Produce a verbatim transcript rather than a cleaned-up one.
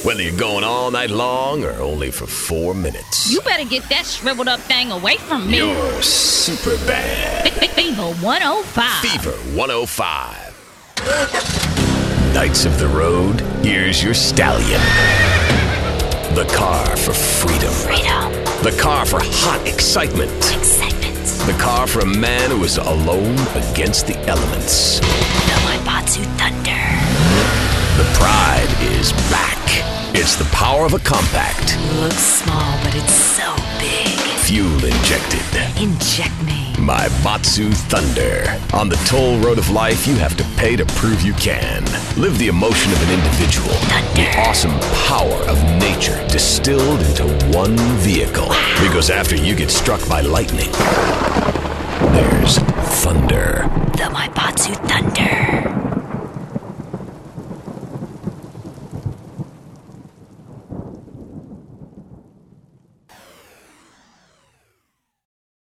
Whether you're going all night long or only for four minutes. You better get that shriveled up thing away from me. You're super bad. Fever one oh five. Fever one oh five. Knights of the Road, here's your stallion. The car for freedom. Freedom. The car for hot excitement. Excitement. The car for a man who is alone against the elements. The Maibatsu Thunder. The pride is back. It's the power of a compact. Looks small, but it's so big. Fuel injected. Inject me. Maibatsu Thunder. On the toll road of life, you have to pay to prove you can. Live the emotion of an individual. Thunder. The awesome power of nature distilled into one vehicle. Wow. Because after you get struck by lightning, there's thunder. The Maibatsu Thunder.